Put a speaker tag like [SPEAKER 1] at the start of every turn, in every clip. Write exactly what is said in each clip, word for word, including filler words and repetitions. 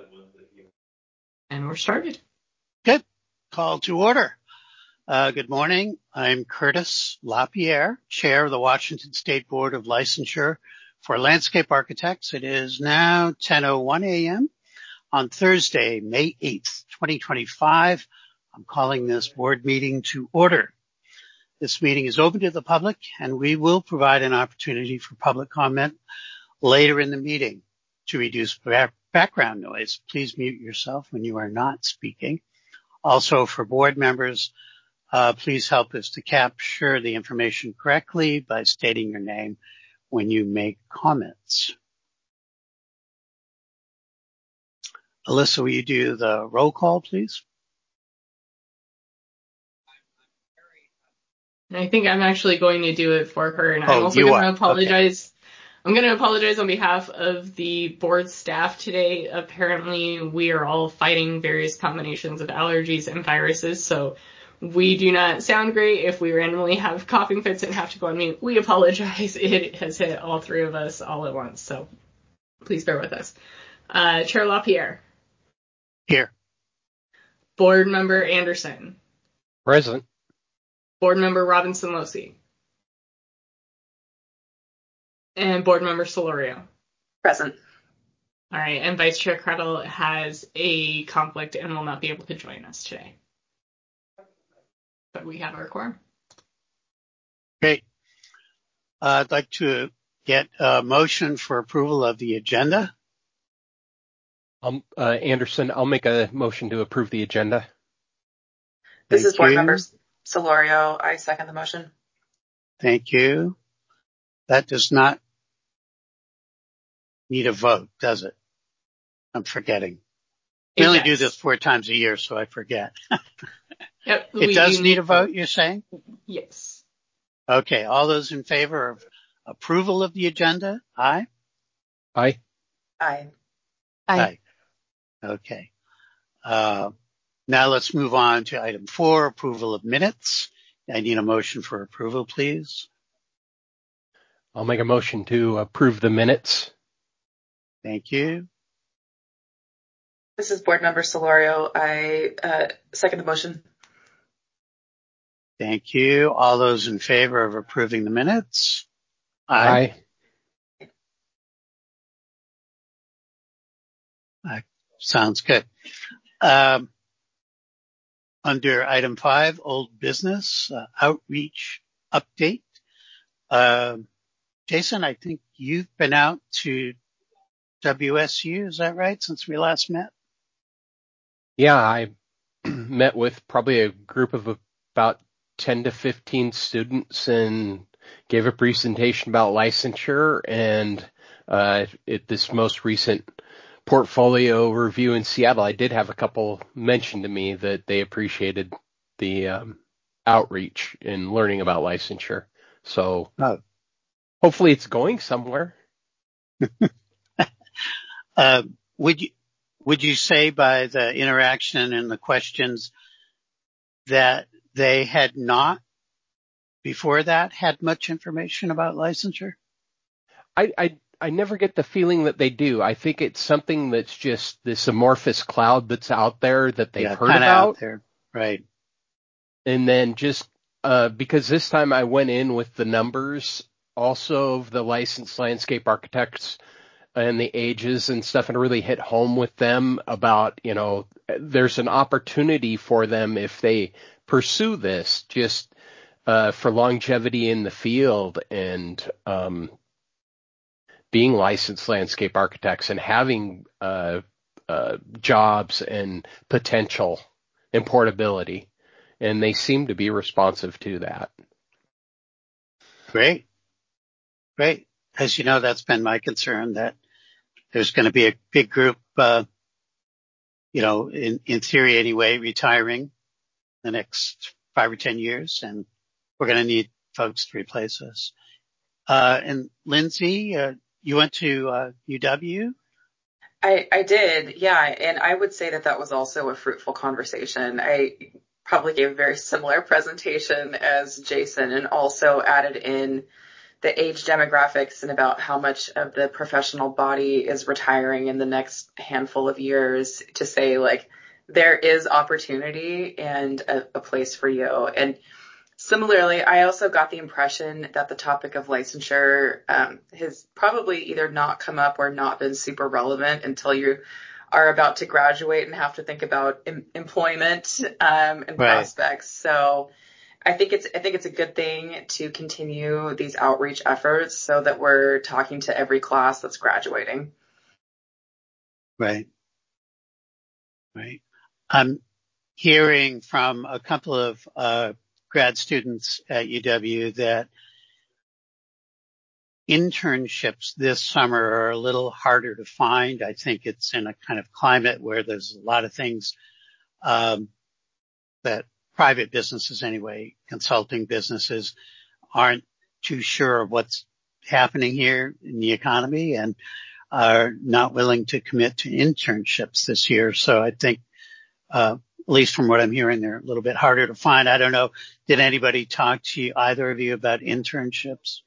[SPEAKER 1] And we're started.
[SPEAKER 2] Good. Call to order. Uh, good morning. I'm Curtis LaPierre, Chair of the Washington State Board of Licensure for Landscape Architects. It is now ten oh one a.m. on Thursday, May eighth, twenty twenty-five. I'm calling this board meeting to order. This meeting is open to the public, and we will provide an opportunity for public comment later in the meeting. To reduce background noise, please mute yourself when you are not speaking. Also, for board members, uh, please help us to capture the information correctly by stating your name when you make comments. Alyssa, will you do the roll call, please?
[SPEAKER 1] I think I'm actually going to do it for her, and
[SPEAKER 2] oh,
[SPEAKER 1] I'm also going
[SPEAKER 2] are.
[SPEAKER 1] to apologize.
[SPEAKER 2] Okay.
[SPEAKER 1] I'm going to apologize on behalf of the board staff today. Apparently, we are all fighting various combinations of allergies and viruses, so we do not sound great. If we randomly have coughing fits and have to go on mute, we apologize. It has hit all three of us all at once, so please bear with us. Uh, Chair LaPierre.
[SPEAKER 2] Here.
[SPEAKER 1] Board Member Anderson.
[SPEAKER 3] Present.
[SPEAKER 1] Board Member Robinson-Losey. And Board Member Solorio.
[SPEAKER 4] Present.
[SPEAKER 1] All right, and Vice Chair Krettel has a conflict and will not be able to join us today. But we have our quorum.
[SPEAKER 2] Great. Uh, I'd like to get a motion for approval of the agenda.
[SPEAKER 3] Um, uh, Anderson, I'll make a motion to approve the agenda.
[SPEAKER 4] This
[SPEAKER 2] Thank
[SPEAKER 4] is Board
[SPEAKER 2] you.
[SPEAKER 4] Member Solorio. I second the motion.
[SPEAKER 2] Thank you. That does not need a vote, does it? I'm forgetting. We
[SPEAKER 1] It
[SPEAKER 2] only
[SPEAKER 1] does.
[SPEAKER 2] do this four times a year, so I forget.
[SPEAKER 1] Yep,
[SPEAKER 2] It
[SPEAKER 1] we
[SPEAKER 2] does
[SPEAKER 1] do
[SPEAKER 2] need a vote, you're saying?
[SPEAKER 1] Yes.
[SPEAKER 2] Okay. All those in favor of approval of the agenda? Aye?
[SPEAKER 3] Aye.
[SPEAKER 4] Aye.
[SPEAKER 2] Aye. Okay. Uh, now let's move on to item four, approval of minutes. I need a motion for approval, please.
[SPEAKER 3] I'll make a motion to approve the minutes.
[SPEAKER 2] Thank you.
[SPEAKER 4] This is Board Member Solorio. I uh, second the motion.
[SPEAKER 2] Thank you. All those in favor of approving the minutes?
[SPEAKER 3] Aye.
[SPEAKER 2] Aye. Sounds good. Um, under item five, old business, uh, outreach update. Uh, Jason, I think you've been out to W S U, is that right, since we last met?
[SPEAKER 3] Yeah, I met with probably a group of about ten to fifteen students and gave a presentation about licensure. And uh, at this most recent portfolio review in Seattle, I did have a couple mention to me that they appreciated the um, outreach in learning about licensure. So
[SPEAKER 2] Oh.
[SPEAKER 3] hopefully it's going somewhere.
[SPEAKER 2] uh, would you would you say by the interaction and the questions that they had not before that had much information about licensure?
[SPEAKER 3] I, I I never get the feeling that they do. I think it's something that's just this amorphous cloud that's out there that they've
[SPEAKER 2] yeah,
[SPEAKER 3] heard about.
[SPEAKER 2] Out there. Right.
[SPEAKER 3] And then just uh, because this time I went in with the numbers also of the licensed landscape architects and the ages and stuff, and really hit home with them about, you know, there's an opportunity for them if they pursue this just uh, for longevity in the field and um being licensed landscape architects and having uh, uh, jobs and potential and portability. And they seem to be responsive to that.
[SPEAKER 2] Great. Great. As you know, that's been my concern, that there's going to be a big group, uh, you know, in, in theory anyway, retiring the next five or ten years, and we're going to need folks to replace us. Uh, and Lindsay, uh, you went to uh, U W?
[SPEAKER 4] I, I did, yeah. And I would say that that was also a fruitful conversation. I probably gave a very similar presentation as Jason and also added in the age demographics and about how much of the professional body is retiring in the next handful of years to say, like, there is opportunity and a, a place for you. And similarly, I also got the impression that the topic of licensure um, has probably either not come up or not been super relevant until you are about to graduate and have to think about em- employment um, and
[SPEAKER 2] Right.
[SPEAKER 4] prospects. So I think it's I think it's a good thing to continue these outreach efforts so that we're talking to every class that's graduating.
[SPEAKER 2] Right. Right. I'm hearing from a couple of uh, grad students at U W that internships this summer are a little harder to find. I think it's in a kind of climate where there's a lot of things um, that private businesses anyway, consulting businesses aren't too sure of what's happening here in the economy and are not willing to commit to internships this year. So I think, uh, at least from what I'm hearing, they're a little bit harder to find. I don't know. Did anybody talk to you, either of you, about internships?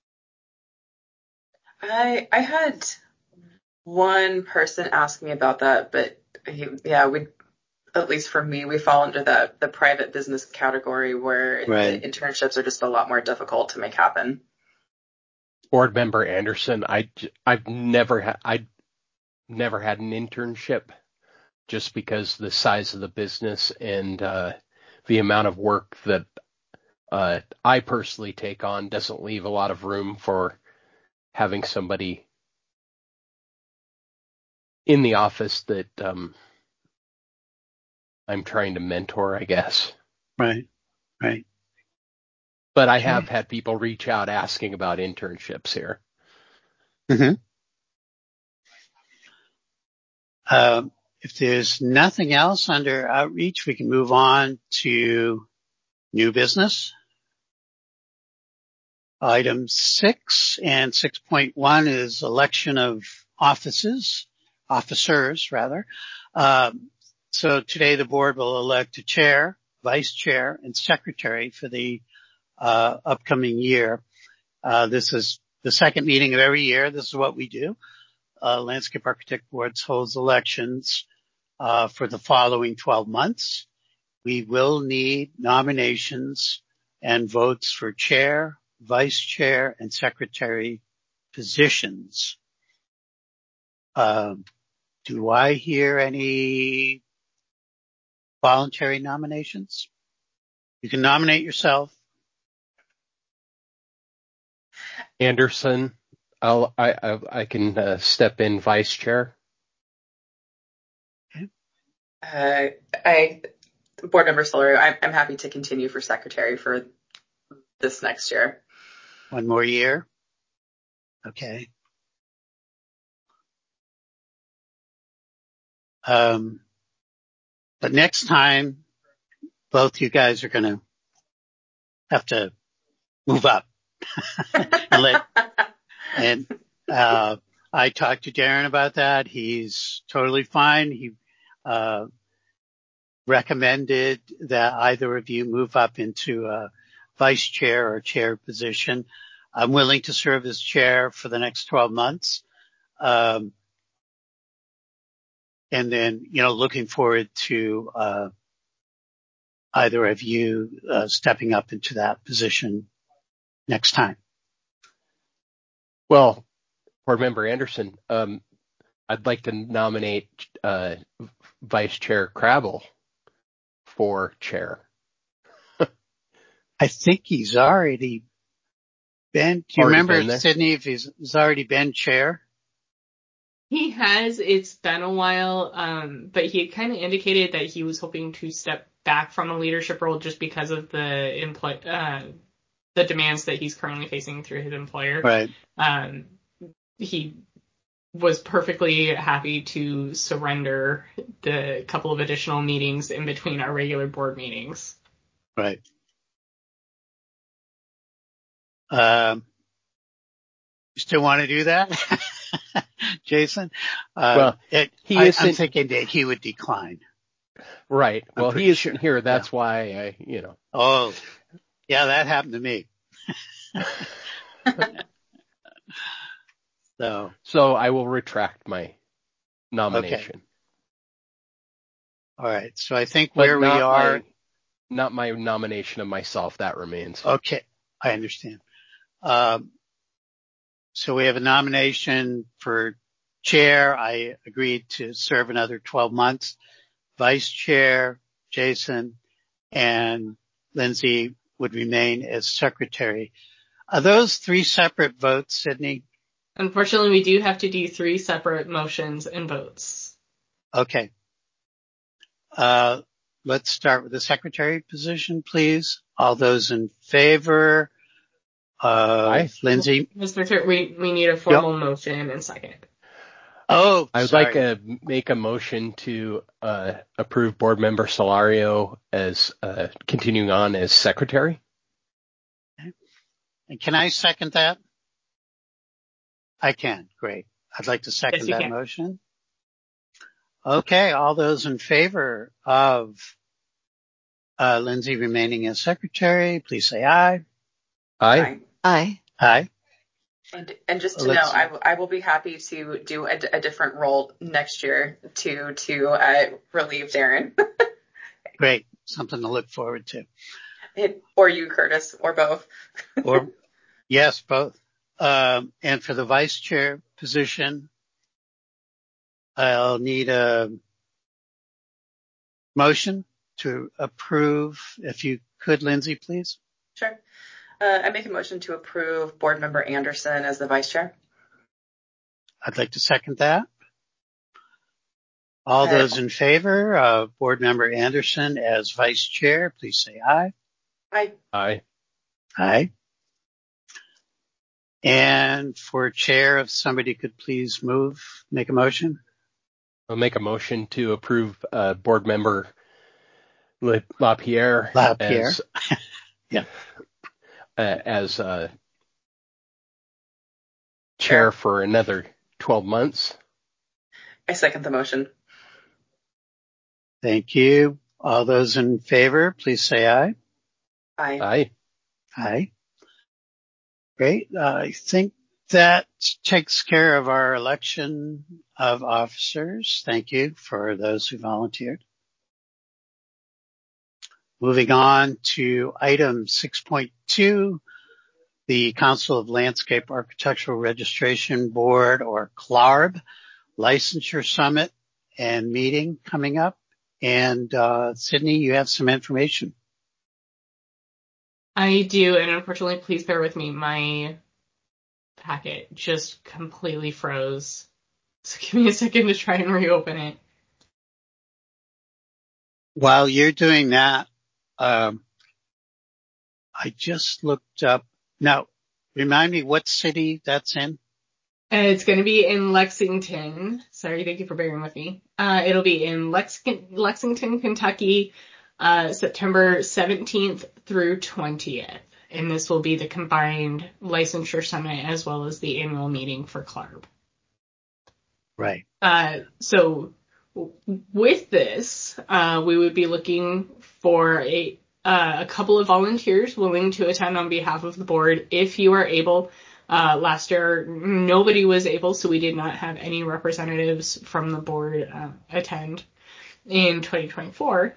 [SPEAKER 4] I I had one person ask me about that, but he, yeah, we at least for me, we fall under the the private business category where
[SPEAKER 2] Right.
[SPEAKER 4] the internships are just a lot more difficult to make happen.
[SPEAKER 3] Board member Anderson, I, I've never had, I never had an internship just because the size of the business and, uh, the amount of work that, uh, I personally take on doesn't leave a lot of room for having somebody in the office that, um, I'm trying to mentor, I guess.
[SPEAKER 2] Right. Right.
[SPEAKER 3] But I have had people reach out asking about internships here.
[SPEAKER 2] Mm-hmm. Um, if there's nothing else under outreach, we can move on to new business. Item six and six point one is election of offices, officers rather. Um, so today the board will elect a chair, vice chair, and secretary for the uh, upcoming year. Uh, this is the second meeting of every year. This is what we do. Uh, Landscape Architect Boards holds elections uh, for the following twelve months. We will need nominations and votes for chair, vice chair, and secretary positions. Um, do I hear any voluntary nominations? You can nominate yourself.
[SPEAKER 3] Anderson, I'll, I, I, I can uh, step in vice chair.
[SPEAKER 2] Okay.
[SPEAKER 4] Uh, I board member Solorio, I'm, I'm happy to continue for secretary for this next year.
[SPEAKER 2] One more year. Okay. Um, but next time, both you guys are going to have to move up. and let, and, uh, I talked to Darren about that. He's totally fine. He, uh, recommended that either of you move up into a vice chair or chair position. I'm willing to serve as chair for the next twelve months. Um, and then, you know, looking forward to, uh, either of you, uh, stepping up into that position next time.
[SPEAKER 3] Well, board member Anderson, um, I'd like to nominate uh, Vice Chair Crabble for chair.
[SPEAKER 2] I think he's already been, do you
[SPEAKER 3] Already
[SPEAKER 2] remember,
[SPEAKER 3] been there?
[SPEAKER 2] Sydney, if he's, he's already been chair?
[SPEAKER 1] He has. It's been a while, um, but he kind of indicated that he was hoping to step back from a leadership role just because of the employ, uh, the demands that he's currently facing through his employer.
[SPEAKER 2] Right.
[SPEAKER 1] Um, he was perfectly happy to surrender the couple of additional meetings in between our regular board meetings.
[SPEAKER 2] Right. Um, you still want to do that, Jason? Uh,
[SPEAKER 3] Well,
[SPEAKER 2] it,
[SPEAKER 3] he
[SPEAKER 2] I,
[SPEAKER 3] isn't
[SPEAKER 2] I'm thinking that he would decline.
[SPEAKER 3] right.
[SPEAKER 2] I'm
[SPEAKER 3] Well,
[SPEAKER 2] pretty
[SPEAKER 3] he isn't
[SPEAKER 2] sure.
[SPEAKER 3] here. That's
[SPEAKER 2] Yeah.
[SPEAKER 3] why I, you know.
[SPEAKER 2] Oh, yeah, that happened to me. So,
[SPEAKER 3] So I will retract my nomination.
[SPEAKER 2] Okay. All right. So I think
[SPEAKER 3] But
[SPEAKER 2] where we
[SPEAKER 3] not
[SPEAKER 2] are.
[SPEAKER 3] my, not my nomination of myself. That remains.
[SPEAKER 2] Okay. I understand. Um, so we have a nomination for chair. I agreed to serve another twelve months. Vice chair, Jason, and Lindsay would remain as secretary. Are those three separate votes, Sydney?
[SPEAKER 1] Unfortunately, we do have to do three separate motions and votes.
[SPEAKER 2] Okay. Uh, let's start with the secretary position, please. All those in favor of
[SPEAKER 3] Aye.
[SPEAKER 2] Lindsay?
[SPEAKER 1] Mister Chair, we, we need a formal motion and second.
[SPEAKER 2] Oh,
[SPEAKER 3] I would
[SPEAKER 2] sorry.
[SPEAKER 3] like to make a motion to uh, approve Board Member Solario as uh, continuing on as secretary.
[SPEAKER 2] And can I second that? I can. Great. I'd like to second
[SPEAKER 1] Yes, you
[SPEAKER 2] that
[SPEAKER 1] can.
[SPEAKER 2] motion. Okay. All those in favor of uh, Lindsay remaining as secretary, please say aye.
[SPEAKER 3] Aye.
[SPEAKER 5] Aye.
[SPEAKER 2] Aye.
[SPEAKER 4] And, and just to
[SPEAKER 2] Let's-
[SPEAKER 4] know, I, w- I will be happy to do a, d- a different role next year to to uh, relieve Darren,
[SPEAKER 2] Great. Something to look forward to.
[SPEAKER 4] It- or you, Curtis, or both.
[SPEAKER 2] Or yes, both. Um, and for the vice chair position, I'll need a motion to approve. If you could, Lindsay, please.
[SPEAKER 4] Sure. Uh, I make a motion to approve Board Member Anderson as the vice chair.
[SPEAKER 2] I'd like to second that. All
[SPEAKER 4] Aye.
[SPEAKER 2] those in favor of Board Member Anderson as vice chair, please say aye.
[SPEAKER 4] Aye.
[SPEAKER 3] Aye.
[SPEAKER 2] Aye. And for chair, if somebody could please move, make a motion.
[SPEAKER 3] I'll make a motion to approve uh, Board Member La- LaPierre,
[SPEAKER 2] LaPierre.
[SPEAKER 3] as
[SPEAKER 2] Yeah.
[SPEAKER 3] uh, as uh, chair for another twelve months.
[SPEAKER 4] I second the motion.
[SPEAKER 2] Thank you. All those in favor, please say aye.
[SPEAKER 4] Aye.
[SPEAKER 3] Aye.
[SPEAKER 2] Aye. Great. Uh, I think that takes care of our election of officers. Thank you for those who volunteered. Moving on to item six point two, the Council of Landscape Architectural Registration Board, or C L A R B, Licensure Summit and meeting coming up. And uh, Sydney, you have some information.
[SPEAKER 1] I do, and unfortunately, please bear with me. My packet just completely froze. So give me a second to try and reopen it.
[SPEAKER 2] While you're doing that, um, I just looked up. Now, remind me what city that's in?
[SPEAKER 1] Uh, it's going to be in Lexington. Sorry, thank you for bearing with me. Uh, it'll be in Lex- Lexington, Kentucky, uh, September seventeenth through twentieth. And this will be the combined licensure summit as well as the annual meeting for C L A R B.
[SPEAKER 2] Right.
[SPEAKER 1] Uh, so w- with this, uh, we would be looking for a, uh, a couple of volunteers willing to attend on behalf of the board if you are able. Uh, last year, nobody was able, so we did not have any representatives from the board uh, attend in twenty twenty-four.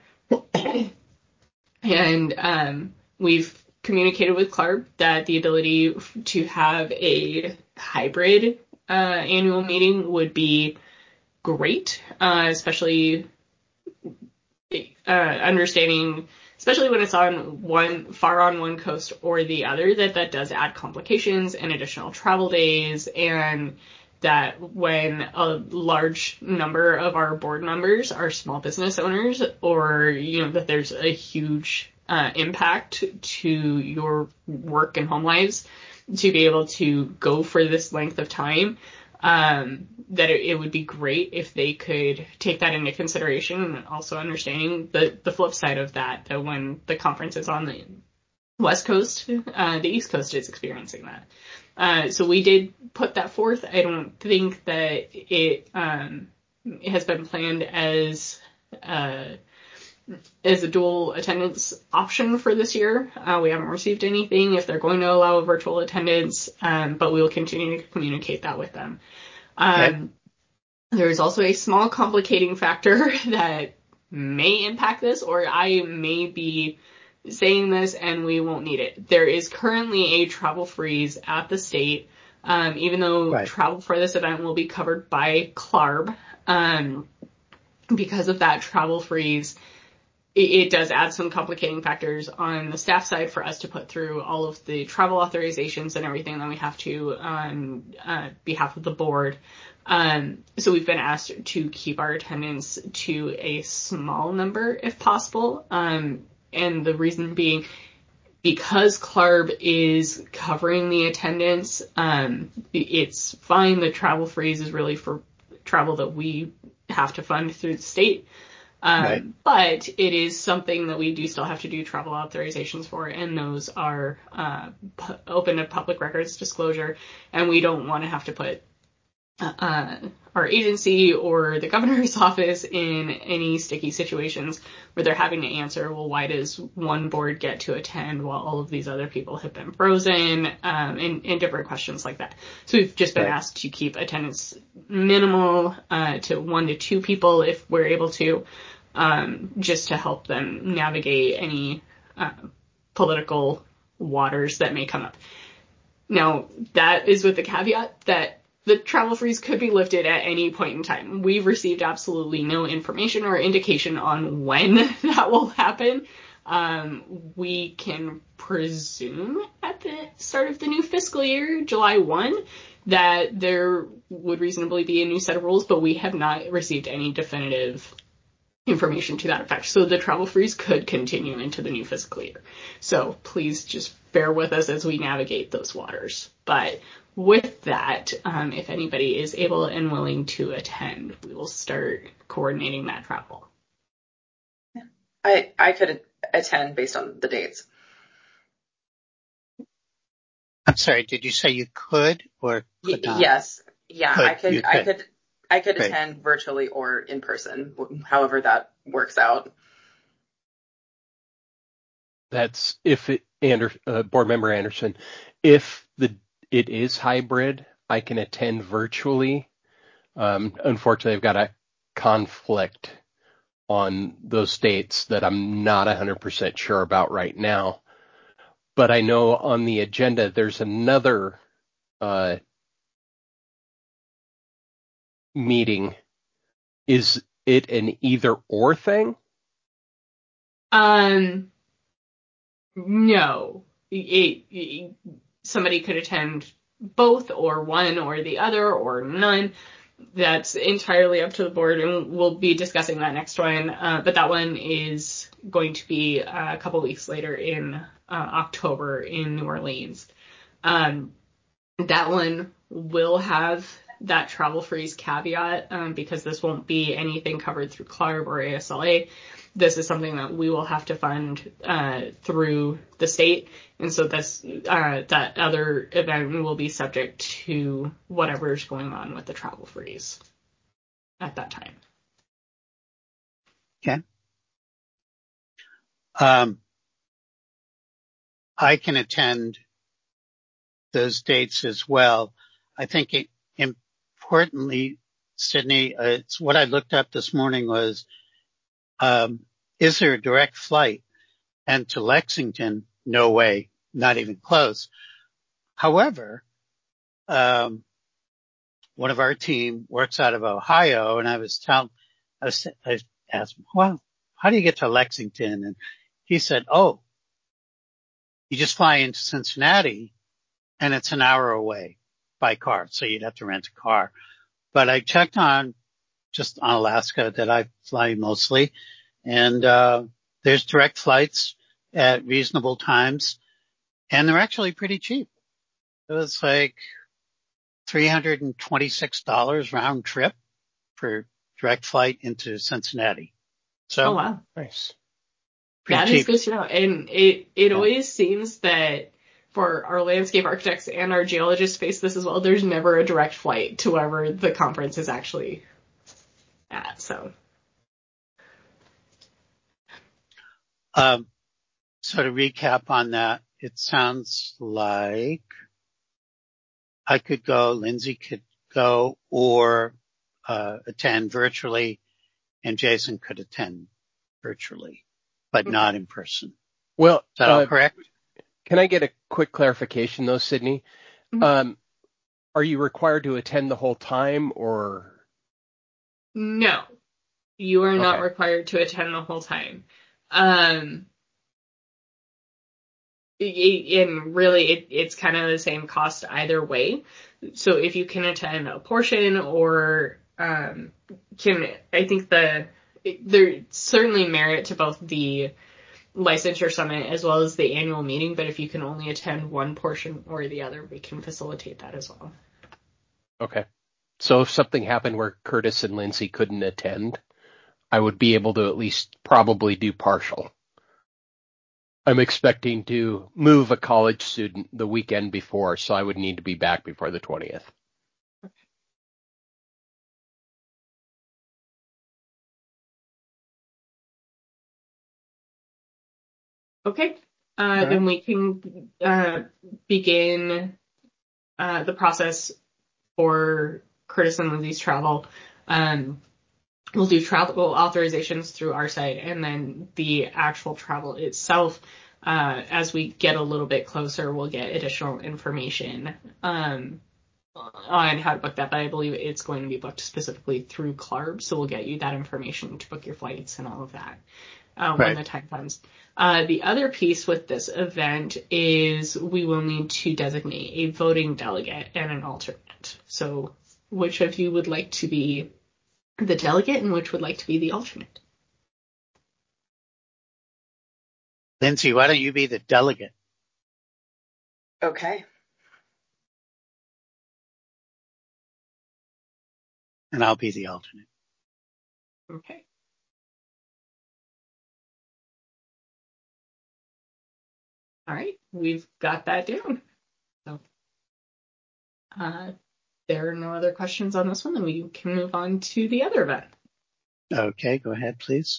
[SPEAKER 1] And um, we've communicated with C L A R B that the ability to have a hybrid uh, annual meeting would be great, uh, especially uh, understanding, especially when it's on one, far on one coast or the other, that that does add complications and additional travel days, and that when a large number of our board members are small business owners, or, you know, that there's a huge uh, impact to your work and home lives, to be able to go for this length of time, um, that it, it would be great if they could take that into consideration, and also understanding the, the flip side of that, that when the conference is on the West Coast, uh, the East Coast is experiencing that. Uh, so we did put that forth. I don't think that it, um, it has been planned as, uh, is a dual attendance option for this year. Uh, we haven't received anything if they're going to allow virtual attendance, um, but we will continue to communicate that with them. Um,
[SPEAKER 2] Okay.
[SPEAKER 1] There is also a small complicating factor that may impact this, or I may be saying this and we won't need it. There is currently a travel freeze at the state, um, even though
[SPEAKER 2] Right.
[SPEAKER 1] travel for this event will be covered by C L A R B. Um, because of that travel freeze, it, it does add some complicating factors on the staff side for us to put through all of the travel authorizations and everything that we have to on uh, behalf of the board. Um, so we've been asked to keep our attendance to a small number if possible. Um, and the reason being, because C L A R B is covering the attendance, um, it's fine. The travel freeze is really for travel that we have to fund through the state. Um,
[SPEAKER 2] Right.
[SPEAKER 1] But it is something that we do still have to do travel authorizations for, and those are uh, pu- open to public records disclosure, and we don't want to have to put uh, our agency or the governor's office in any sticky situations where they're having to answer, well, why does one board get to attend while all of these other people have been frozen, um, and, and different questions like that. So we've just been
[SPEAKER 2] Right.
[SPEAKER 1] asked to keep attendance minimal uh, to one to two people if we're able to, um, just to help them navigate any uh, political waters that may come up. Now, that is with the caveat that the travel freeze could be lifted at any point in time. We've received absolutely no information or indication on when that will happen. Um, we can presume at the start of the new fiscal year, July first, that there would reasonably be a new set of rules, but we have not received any definitive information to that effect. So the travel freeze could continue into the new fiscal year. So please just bear with us as we navigate those waters. But with that, um, if anybody is able and willing to attend, we will start coordinating that travel.
[SPEAKER 4] I, I could attend based on the dates.
[SPEAKER 2] I'm sorry, did you say you could or could
[SPEAKER 4] Y-
[SPEAKER 2] not?
[SPEAKER 4] yes. Yeah,
[SPEAKER 2] Could,
[SPEAKER 4] I could,
[SPEAKER 2] you
[SPEAKER 4] I
[SPEAKER 2] could.
[SPEAKER 4] could, I could
[SPEAKER 2] Great.
[SPEAKER 4] attend virtually or in person, wh- however that works out.
[SPEAKER 3] That's if it, Ander, uh, board member Anderson, if the it is hybrid, I can attend virtually. Um, unfortunately, I've got a conflict on those dates that I'm not one hundred percent sure about right now. But I know on the agenda there's another uh, meeting. Is it an either or thing?
[SPEAKER 1] Um, no. It, it, somebody could attend both or one or the other or none. That's entirely up to the board, and we'll be discussing that next one. Uh, but that one is going to be uh, a couple weeks later in uh, October in New Orleans. Um, that one will have that travel freeze caveat, um, because this won't be anything covered through C L A R B or A S L A. This is something that we will have to fund uh, through the state, and so this uh, that other event will be subject to whatever's going on with the travel freeze at that time.
[SPEAKER 2] Okay. Um, I can attend those dates as well. I think it, importantly, Sydney, uh, it's what I looked up this morning was, um, is there a direct flight? And to Lexington, no way, not even close. However, um, one of our team works out of Ohio, and I was telling, I, was, I asked him, well, how do you get to Lexington? And he said, oh, you just fly into Cincinnati and it's an hour away by car. So you'd have to rent a car. But I checked on just on Alaska that I fly mostly, and, uh, there's direct flights at reasonable times, and they're actually pretty cheap. It was like three hundred twenty-six dollars round trip for direct flight into Cincinnati. So
[SPEAKER 1] Oh wow.
[SPEAKER 3] Nice.
[SPEAKER 2] pretty
[SPEAKER 1] That
[SPEAKER 2] cheap.
[SPEAKER 1] is good to know. And it, it
[SPEAKER 2] Yeah.
[SPEAKER 1] always seems that for our landscape architects and our geologists face this as well, there's never a direct flight to wherever the conference is actually at. So
[SPEAKER 2] Um, so to recap on that, it sounds like I could go, Lindsay could go, or uh, attend virtually, and Jason could attend virtually, but
[SPEAKER 1] Okay.
[SPEAKER 2] not in person.
[SPEAKER 3] Well,
[SPEAKER 2] Is that
[SPEAKER 3] uh,
[SPEAKER 2] all correct?
[SPEAKER 3] Can I get a quick clarification though, Sydney?
[SPEAKER 1] Mhm.
[SPEAKER 3] Um, are you required to attend the whole time or?
[SPEAKER 1] No, you are not
[SPEAKER 3] Okay.
[SPEAKER 1] required to attend the whole time. Um, it, and really, it, it's kind of the same cost either way. So if you can attend a portion or um, can, I think the there's certainly merit to both the licensure summit as well as the annual meeting, but if you can only attend one portion or the other, we can facilitate that as well.
[SPEAKER 3] Okay. So if something happened where Curtis and Lindsay couldn't attend, I would be able to at least probably do partial. I'm expecting to move a college student the weekend before, so I would need to be back before the twentieth.
[SPEAKER 1] Okay. Uh,
[SPEAKER 2] Right.
[SPEAKER 1] Then we can uh, begin uh, the process for Curtis and Lindsay's travel. Um, we'll do travel authorizations through our site, and then the actual travel itself, uh, as we get a little bit closer, we'll get additional information um, on how to book that. But I believe it's going to be booked specifically through C L A R B, so we'll get you that information to book your flights and all of that. Uh, when
[SPEAKER 2] Right.
[SPEAKER 1] the time comes. Uh, the other piece with this event is we will need to designate a voting delegate and an alternate. So which of you would like to be the delegate and which would like to be the alternate?
[SPEAKER 2] Lindsay, why don't you be the delegate?
[SPEAKER 4] Okay.
[SPEAKER 2] And I'll be the alternate.
[SPEAKER 1] Okay. All right. We've got that down. So uh, there are no other questions on this one, then we can move on to the other event.
[SPEAKER 2] Okay, go ahead, please.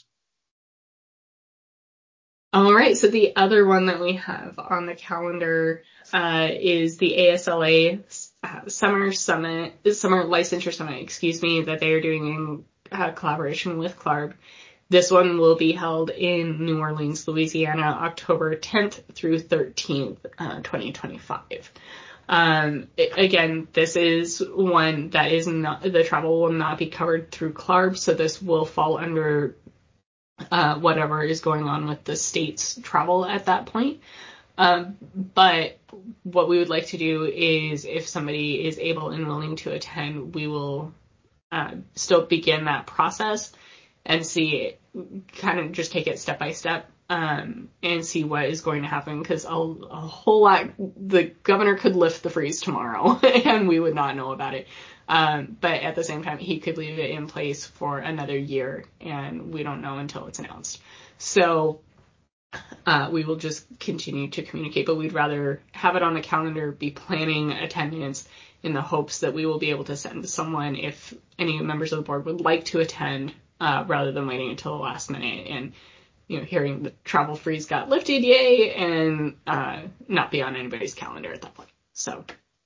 [SPEAKER 1] All right, so the other one that we have on the calendar uh, is the A S L A uh, Summer Summit, Summer Licensure Summit, excuse me, that they are doing in uh, collaboration with C L A R B. This one will be held in New Orleans, Louisiana, October tenth through thirteenth, uh, twenty twenty-five. Um, it, again, this is one that is not, the travel will not be covered through C L A R B, so this will fall under Uh, whatever is going on with the state's travel at that point. Um, but what we would like to do is if somebody is able and willing to attend, we will uh, still begin that process and see, kind of just take it step by step um, and see what is going to happen, because a, a whole lot, the governor could lift the freeze tomorrow and we would not know about it. Um, but at the same time, he could leave it in place for another year, and we don't know until it's announced. So uh, we will just continue to communicate, but we'd rather have it on the calendar, be planning attendance in the hopes that we will be able to send someone if any members of the board would like to attend, uh, rather than waiting until the last minute and, you know, hearing the travel freeze got lifted, yay, and uh, not be on anybody's calendar at that point. So.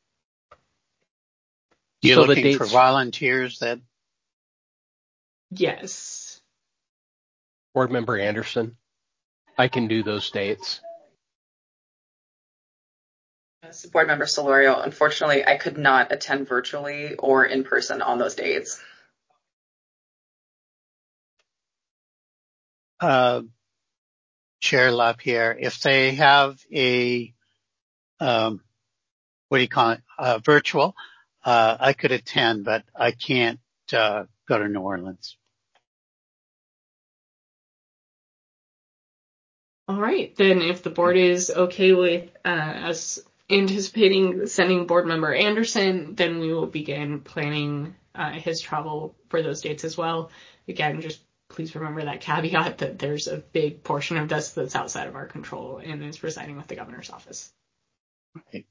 [SPEAKER 2] You're
[SPEAKER 3] So the
[SPEAKER 2] looking for
[SPEAKER 3] dates,
[SPEAKER 2] volunteers that,
[SPEAKER 1] Yes.
[SPEAKER 3] Board Member Anderson, I can do those dates.
[SPEAKER 4] As Board Member Solorio, unfortunately, I could not attend virtually or in person on those dates.
[SPEAKER 2] uh, Chair LaPierre, if they have a, um, what do you call it, uh, virtual, uh, I could attend, but I can't, uh, go to New Orleans.
[SPEAKER 1] All right, then if the board is okay with uh, us anticipating sending board member Anderson, then we will begin planning uh, his travel for those dates as well. Again, just please remember that caveat that there's a big portion of this that's outside of our control and is residing with the governor's office.
[SPEAKER 2] Right.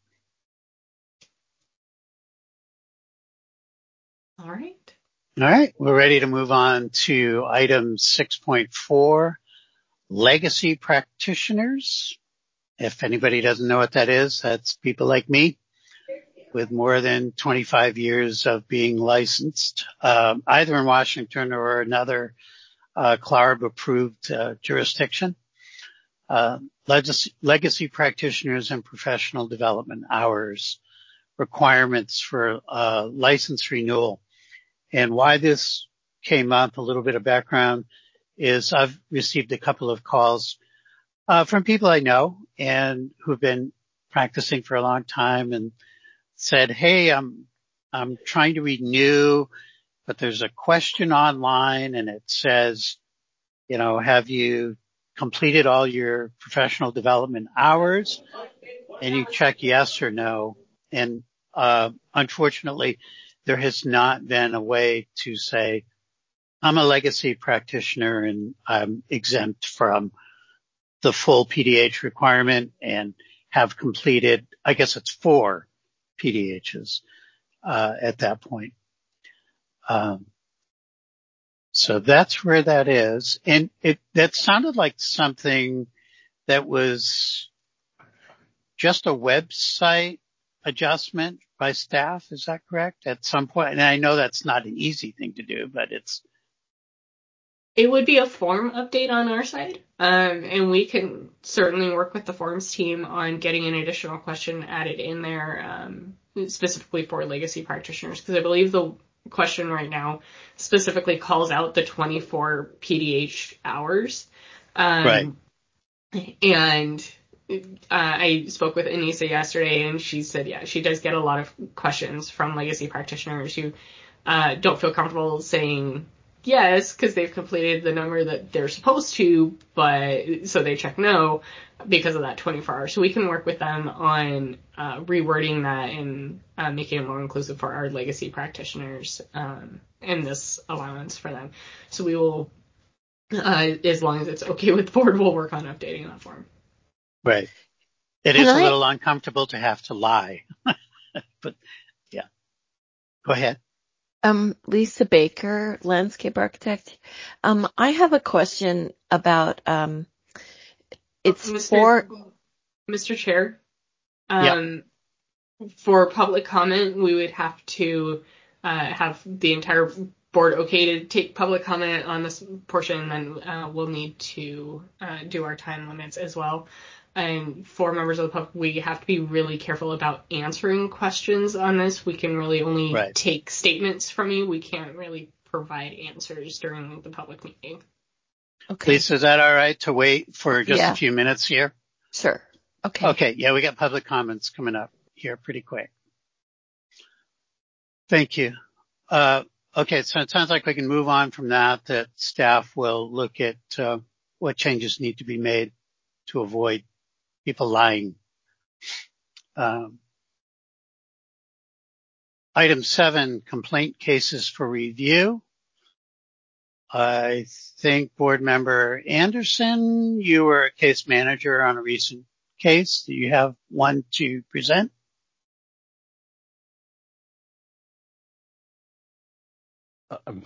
[SPEAKER 1] All right.
[SPEAKER 2] All right. We're ready to move on to item six point four, legacy practitioners. If anybody doesn't know what that is, that's people like me with more than twenty-five years of being licensed, uh, either in Washington or another uh, C L A R B-approved uh, jurisdiction. Uh, legacy, legacy practitioners and professional development hours, requirements for uh, license renewal. And why this came up, a little bit of background, is I've received a couple of calls uh, from people I know and who've been practicing for a long time and said, hey, I'm, I'm trying to renew, but there's a question online and it says, you know, have you completed all your professional development hours? And you check yes or no. And, uh, unfortunately, there has not been a way to say, I'm a legacy practitioner and I'm exempt from the full P D H requirement and have completed, I guess it's four P D Hs, uh, at that point. Um, so that's where that is. And it, that sounded like something that was just a website adjustment by staff. Is that correct? At some point, and I know that's not an easy thing to do, but it's.
[SPEAKER 1] It would be a form update on our side, um, and we can certainly work with the forms team on getting an additional question added in there, um, specifically for legacy practitioners, because I believe the question right now specifically calls out the twenty-four P D H hours. Um,
[SPEAKER 2] right.
[SPEAKER 1] And uh, I spoke with Anissa yesterday, and she said, yeah, she does get a lot of questions from legacy practitioners who uh, don't feel comfortable saying yes because they've completed the number that they're supposed to, but so they check no because of that twenty-four hours. So we can work with them on uh, rewording that and uh, making it more inclusive for our legacy practitioners um, and this allowance for them. So we will, uh, as long as it's okay with the board, we'll work on updating that form.
[SPEAKER 2] Right. It
[SPEAKER 5] Can
[SPEAKER 2] is
[SPEAKER 5] I-
[SPEAKER 2] a little uncomfortable to have to lie, but yeah, go ahead.
[SPEAKER 5] Um, Lisa Baker, landscape architect. Um, I have a question about, um, it's
[SPEAKER 1] Mister
[SPEAKER 5] for,
[SPEAKER 1] Mister Chair. Um, yep. For public comment, we would have to uh, have the entire board okay to take public comment on this portion, and then uh, we'll need to uh, do our time limits as well. And for members of the public, we have to be really careful about answering questions on this. We can really only
[SPEAKER 2] right.
[SPEAKER 1] take statements from you. We can't really provide answers during the public meeting.
[SPEAKER 5] Okay.
[SPEAKER 2] Lisa, is that all right to wait for just
[SPEAKER 5] yeah.
[SPEAKER 2] a few minutes here?
[SPEAKER 5] Sure. Okay.
[SPEAKER 2] Okay. Yeah, we got public comments coming up here pretty quick. Thank you. Uh, okay, so it sounds like we can move on from that, that staff will look at uh, what changes need to be made to avoid people lying. Um, item seven, complaint cases for review. I think board member Anderson, you were a case manager on a recent case. Do you have one to present?
[SPEAKER 3] Um,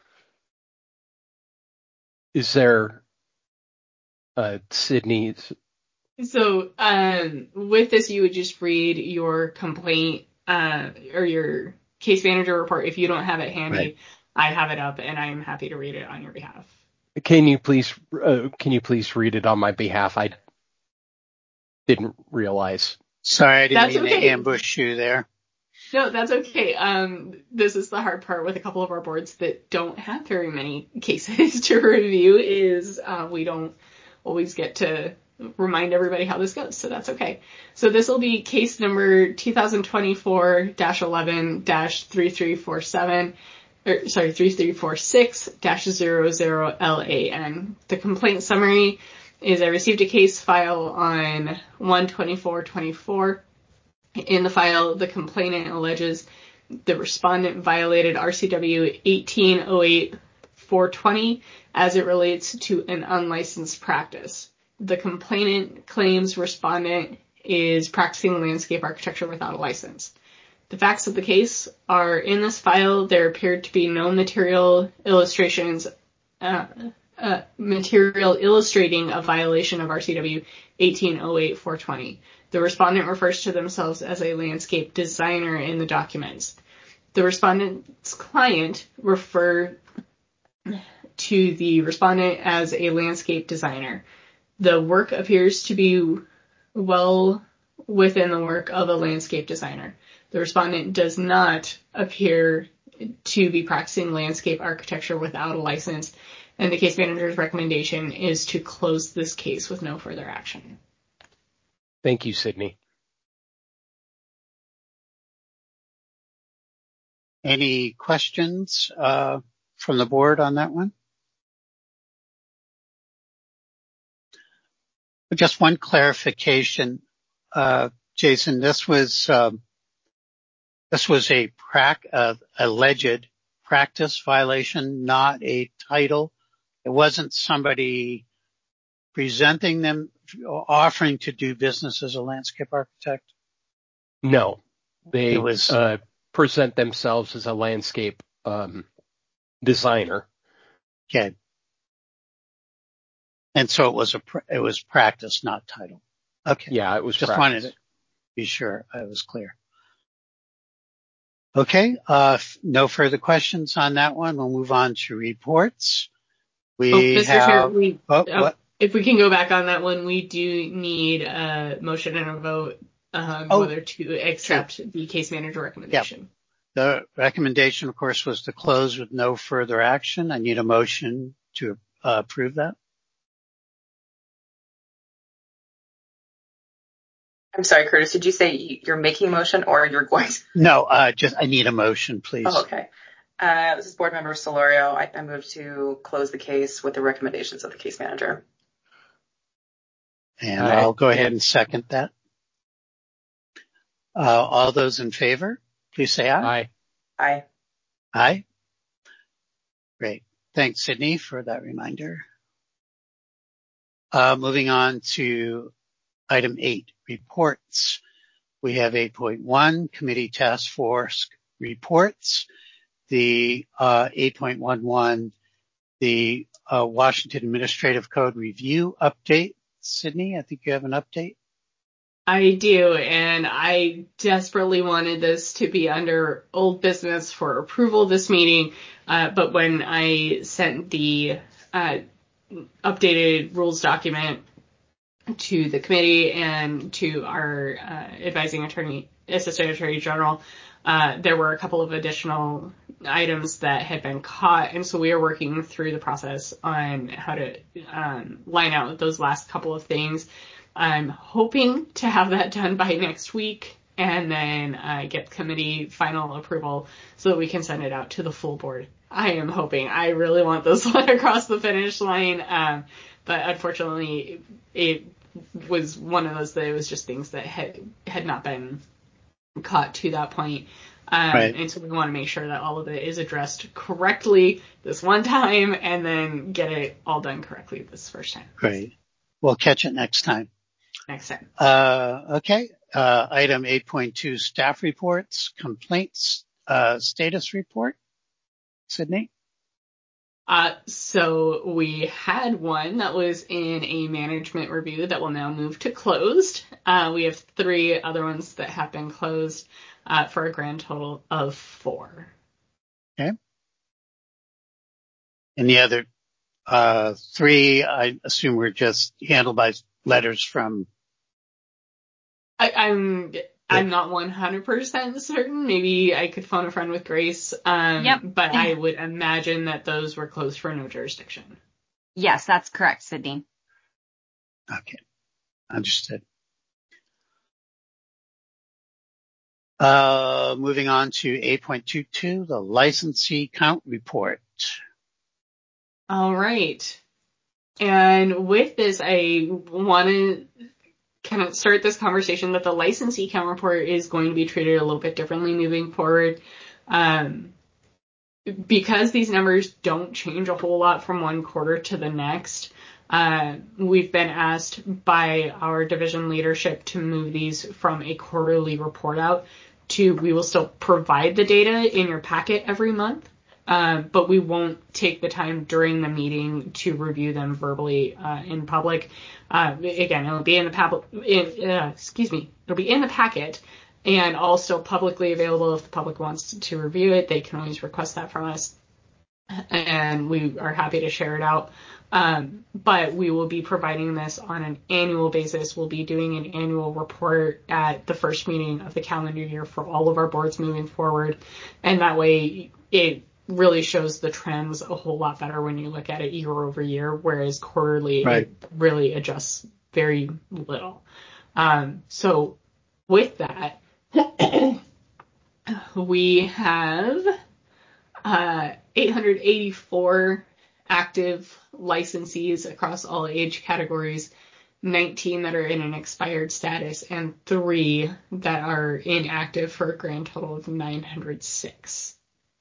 [SPEAKER 3] is there uh, Sydney's?
[SPEAKER 1] So um, with this, you would just read your complaint uh, or your case manager report. If you don't have it handy,
[SPEAKER 2] right.
[SPEAKER 1] I have it up, and I'm happy to read it on your behalf.
[SPEAKER 3] Can you please uh, can you please read it on my behalf? I didn't realize.
[SPEAKER 2] Sorry, I didn't
[SPEAKER 1] That's
[SPEAKER 2] mean
[SPEAKER 1] okay.
[SPEAKER 2] to ambush you there.
[SPEAKER 1] No, that's okay. Um, this is the hard part with a couple of our boards that don't have very many cases to review is uh, we don't always get to remind everybody how this goes, so that's okay. So this will be case number twenty twenty-four dash eleven dash thirty-three forty-seven, or sorry, thirty-three forty-six dash zero zero L A N. The complaint summary is I received a case file on one twenty-four twenty-four. In the file, the complainant alleges the respondent violated R C W eighteen oh eight four twenty as it relates to an unlicensed practice. The complainant claims respondent is practicing landscape architecture without a license. The facts of the case are in this file. There appeared to be no material illustrations uh, uh, material illustrating a violation of R C W eighteen oh eight four twenty. The respondent refers to themselves as a landscape designer in the documents. The respondent's client refer to the respondent as a landscape designer. The work appears to be well within the work of a landscape designer. The respondent does not appear to be practicing landscape architecture without a license, and the case manager's recommendation is to close this case with no further action.
[SPEAKER 3] Thank you, Sydney.
[SPEAKER 2] Any questions uh, from the board on that one? Just one clarification, uh, Jason. This was um, this was a prac uh, alleged practice violation, not a title. It wasn't somebody presenting them, offering to do business as a landscape architect.
[SPEAKER 3] No, they
[SPEAKER 2] It was
[SPEAKER 3] uh, present themselves as a landscape um, designer.
[SPEAKER 2] okay. And so it was a, it was practice, not title. Okay.
[SPEAKER 3] Yeah, it was
[SPEAKER 2] Just
[SPEAKER 3] practice.
[SPEAKER 2] wanted to be sure I was clear. Okay. Uh, no further questions on that one. We'll move on to reports. We
[SPEAKER 1] oh, Mister
[SPEAKER 2] have,
[SPEAKER 1] Chair, we,
[SPEAKER 2] oh,
[SPEAKER 1] uh,
[SPEAKER 2] what?
[SPEAKER 1] if we can go back on that one, we do need a motion and a vote um,
[SPEAKER 2] Oh,
[SPEAKER 1] whether to accept sure. the case manager recommendation.
[SPEAKER 2] Yep. The recommendation, of course, was to close with no further action. I need a motion to uh, approve that.
[SPEAKER 4] I'm sorry, Curtis, did you say you're making a motion or you're going to?
[SPEAKER 2] No, uh, just, I need a motion, please.
[SPEAKER 4] Oh, okay. Uh, this is Board Member Solorio. I, I move to close the case with the recommendations of the case manager.
[SPEAKER 2] And
[SPEAKER 3] I,
[SPEAKER 2] I'll go ahead and second that. Uh, all those in favor, please say aye.
[SPEAKER 3] Aye.
[SPEAKER 4] Aye.
[SPEAKER 2] Aye. Great. Thanks, Sydney, for that reminder. Uh, moving on to item eight, reports. We have eight point one, committee task force reports. The uh, eight point eleven, the uh, Washington Administrative Code review update. Sydney, I think you have an update.
[SPEAKER 1] I do, and I desperately wanted this to be under old business for approval this meeting, uh, but when I sent the uh, updated rules document to the committee and to our uh, advising attorney, assistant attorney general, uh, there were a couple of additional items that had been caught, and so we are working through the process on how to um, line out those last couple of things. I'm hoping to have that done by next week and then uh, get committee final approval so that we can send it out to the full board. I am hoping. I really want this one across the finish line, um, but unfortunately it was one of those that it was just things that had, had not been caught to that point. Um,
[SPEAKER 2] right.
[SPEAKER 1] And so we want to make sure that all of it is addressed correctly this one time and then get it all done correctly this first time.
[SPEAKER 2] Great. We'll catch it next time.
[SPEAKER 1] Next time.
[SPEAKER 2] Uh, okay. Uh, item eight point two, staff reports, complaints, uh, status report. Sydney?
[SPEAKER 1] Uh, so we had one that was in a management review that will now move to closed. Uh, we have three other ones that have been closed, uh, for a grand total of four.
[SPEAKER 2] Okay. And the other, uh, three, I assume were just handled by letters from.
[SPEAKER 1] I, I'm, I'm not one hundred percent certain. Maybe I could phone a friend with Grace. Um,
[SPEAKER 6] Yep.
[SPEAKER 1] but I would imagine that those were closed for no jurisdiction.
[SPEAKER 6] Yes, that's correct, Sydney.
[SPEAKER 2] Okay. Understood. Uh, moving on to eight point two two, the licensee count report.
[SPEAKER 1] All right. And with this, I want to kind of start this conversation that the licensee count report is going to be treated a little bit differently moving forward. Um, because these numbers don't change a whole lot from one quarter to the next, uh, we've been asked by our division leadership to move these from a quarterly report out to we will still provide the data in your packet every month, Um, but we won't take the time during the meeting to review them verbally uh, in public. Uh, again, it'll be in the pab- in, uh, excuse me, it'll be in the packet, and all still publicly available. If the public wants to review it, they can always request that from us, and we are happy to share it out. Um, but we will be providing this on an annual basis. We'll be doing an annual report at the first meeting of the calendar year for all of our boards moving forward. And that way it really shows the trends a whole lot better when you look at it year over year, whereas quarterly right. It really adjusts very little. Um, so with that, we have uh, eight hundred eighty-four active licensees across all age categories, nineteen that are in an expired status, and three that are inactive for a grand total of nine hundred six.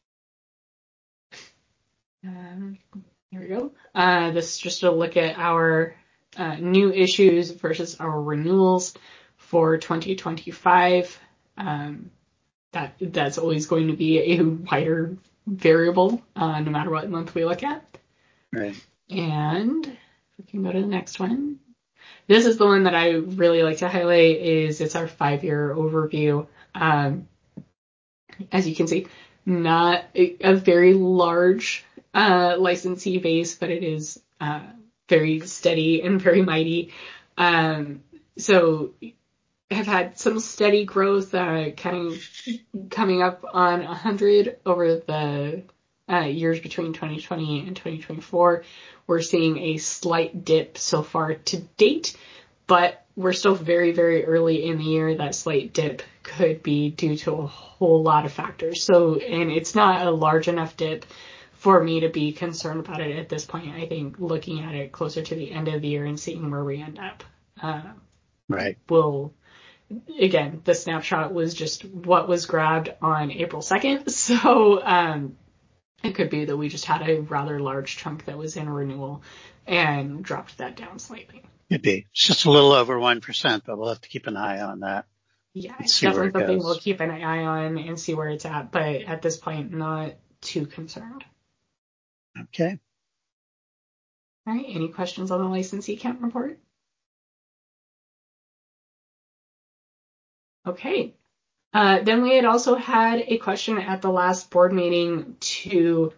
[SPEAKER 1] Um, here we go. Uh, this is just a look at our uh, new issues versus our renewals for twenty twenty-five. Um, that that's always going to be a wider variable, uh, no matter what month we look at.
[SPEAKER 2] Right.
[SPEAKER 1] And we can go to the next one. This is the one that I really like to highlight. Is it's our five-year overview. Um, as you can see, not a, a very large uh, licensee base, but it is uh, very steady and very mighty. Um, so have had some steady growth, uh, kind of coming up on one hundred over the uh, years between twenty twenty and twenty twenty-four. We're seeing a slight dip so far to date, but we're still very, very early in the year. That slight dip could be due to a whole lot of factors. So, and it's not a large enough dip for me to be concerned about it at this point. I think looking at it closer to the end of the year and seeing where we end up, uh,
[SPEAKER 2] right,
[SPEAKER 1] will, again, the snapshot was just what was grabbed on April second. So, um, it could be that we just had a rather large chunk that was in renewal and dropped that down slightly.
[SPEAKER 2] Could be. It's just a little over one percent, but we'll have to keep an eye on that.
[SPEAKER 1] Yeah, it's definitely something we'll keep an eye on and see where it's at, but at this point, not too concerned.
[SPEAKER 2] Okay.
[SPEAKER 1] All right, any questions on the licensee count report? Okay. Uh, then we had also had a question at the last board meeting to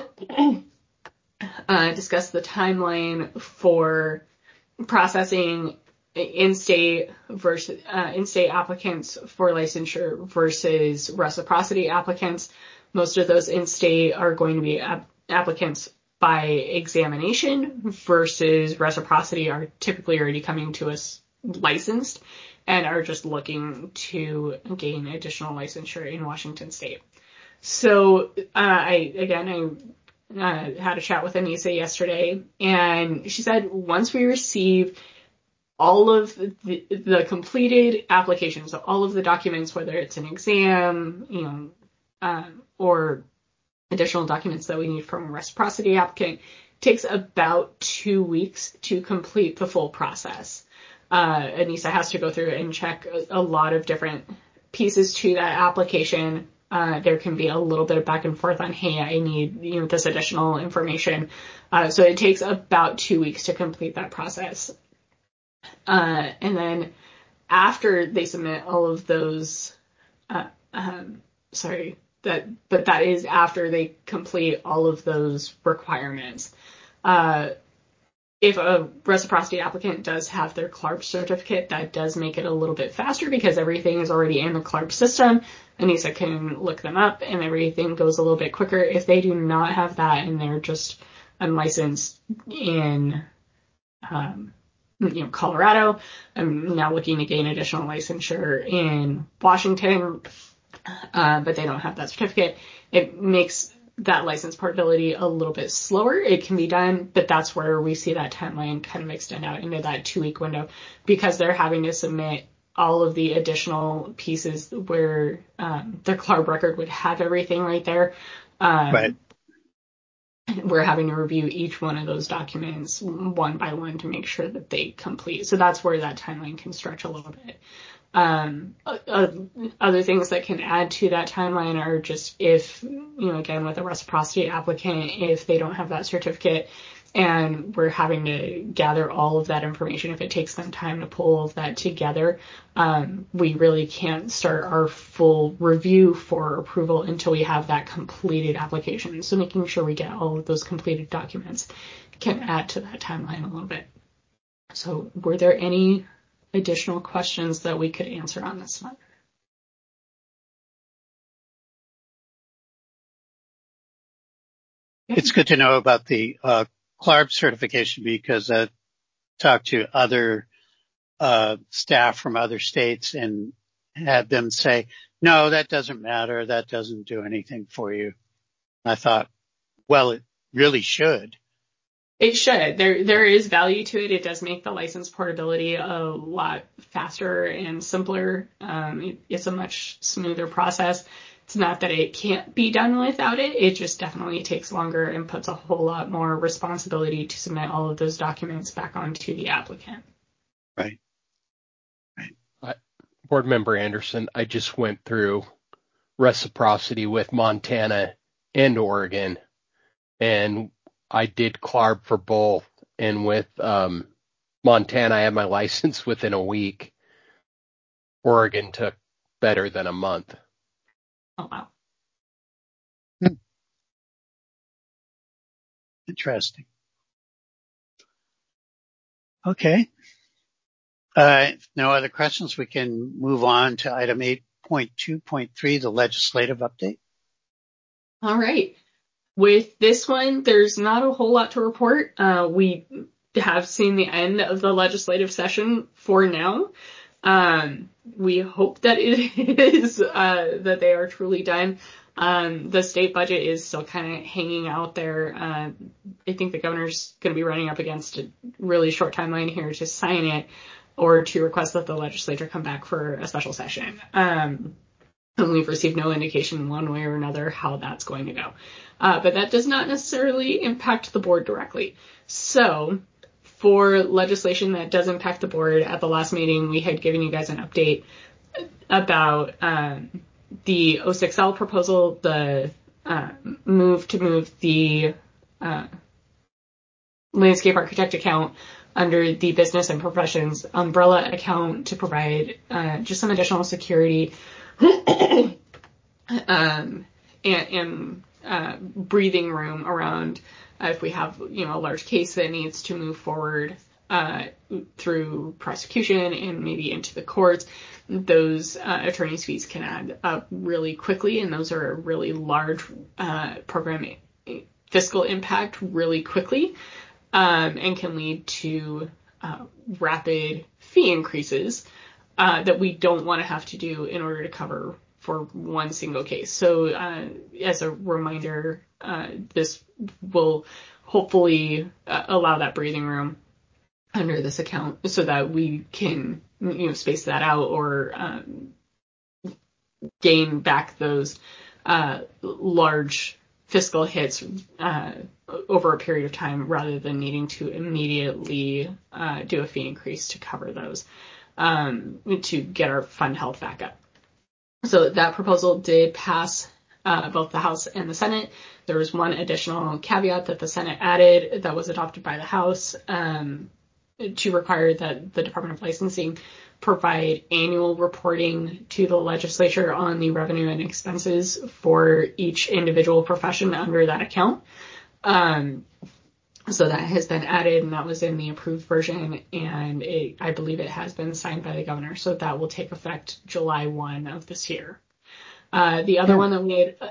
[SPEAKER 1] uh, discuss the timeline for processing in-state versus uh, in-state applicants for licensure versus reciprocity applicants. Most of those in-state are going to be ap- applicants by examination versus reciprocity are typically already coming to us licensed and are just looking to gain additional licensure in Washington State. So uh, I again I uh, had a chat with Anissa yesterday, and she said once we receive all of the, the completed applications, so all of the documents, whether it's an exam, you know, um, or additional documents that we need from a reciprocity applicant, takes about two weeks to complete the full process. Uh, Anissa has to go through and check a, a lot of different pieces to that application. Uh, there can be a little bit of back and forth on, hey, I need, you know, this additional information. Uh, so it takes about two weeks to complete that process. Uh, and then after they submit all of those, uh, um, sorry, that, but that is after they complete all of those requirements. Uh, if a reciprocity applicant does have their C L A R B certificate, that does make it a little bit faster because everything is already in the C L A R B system. Anissa can look them up and everything goes a little bit quicker. If they do not have that and they're just unlicensed in, um, you know, Colorado, I'm now looking to gain additional licensure in Washington, uh, but they don't have that certificate. It makes that license portability a little bit slower. It can be done, but that's where we see that timeline kind of extend out into that two week window because they're having to submit all of the additional pieces where um, their C L A R B record would have everything right there. Um,
[SPEAKER 2] right.
[SPEAKER 1] We're having to review each one of those documents one by one to make sure that they complete. So that's where that timeline can stretch a little bit. Um, uh, other things that can add to that timeline are just if, you know, again, with a reciprocity applicant, if they don't have that certificate and we're having to gather all of that information, if it takes them time to pull all of that together, um, we really can't start our full review for approval until we have that completed application. So making sure we get all of those completed documents can add to that timeline a little bit. So were there any additional questions that we could answer on this one?
[SPEAKER 2] It's good to know about the uh, C L A R B certification because I talked to other uh, staff from other states and had them say, no, that doesn't matter. That doesn't do anything for you. I thought, well, it really should.
[SPEAKER 1] It should. There, there is value to it. It does make the license portability a lot faster and simpler. Um, it, it's a much smoother process. It's not that it can't be done without it. It just definitely takes longer and puts a whole lot more responsibility to submit all of those documents back onto the applicant.
[SPEAKER 2] Right. Right.
[SPEAKER 3] Uh, Board Member Anderson, I just went through reciprocity with Montana and Oregon, and I did C L A R B for both. And with um, Montana, I had my license within a week. Oregon took better than a month.
[SPEAKER 1] Oh, wow.
[SPEAKER 2] Hmm. Interesting. Okay. Uh, if no other questions, we can move on to item eight point two point three, the legislative update.
[SPEAKER 1] All right. With this one, there's not a whole lot to report. Uh, we have seen the end of the legislative session for now. Um, we hope that it is, uh, that they are truly done. Um, the state budget is still kind of hanging out there. Uh, I think the governor's going to be running up against a really short timeline here to sign it or to request that the legislature come back for a special session. Um, and we've received no indication one way or another how that's going to go. Uh, but that does not necessarily impact the board directly. So for legislation that does impact the board, at the last meeting, we had given you guys an update about um, the O six L proposal, the uh, move to move the uh, landscape architect account under the business and professions umbrella account to provide uh, just some additional security um, and, and uh, breathing room around uh, if we have, you know, a large case that needs to move forward uh, through prosecution and maybe into the courts. Those uh, attorney's fees can add up really quickly, and those are a really large uh, program fiscal impact really quickly, um, and can lead to uh, rapid fee increases uh, that we don't want to have to do in order to cover for one single case. So uh, as a reminder, uh, this will hopefully uh, allow that breathing room under this account so that we can, you know, space that out or um, gain back those uh, large fiscal hits uh, over a period of time rather than needing to immediately uh, do a fee increase to cover those um, to get our fund health back up. So that proposal did pass uh, both the House and the Senate. There was one additional caveat that the Senate added that was adopted by the House um, to require that the Department of Licensing provide annual reporting to the legislature on the revenue and expenses for each individual profession under that account. Um, so that has been added, and that was in the approved version, and it, I believe it has been signed by the governor. So that will take effect July first of this year. Uh, the other one that we had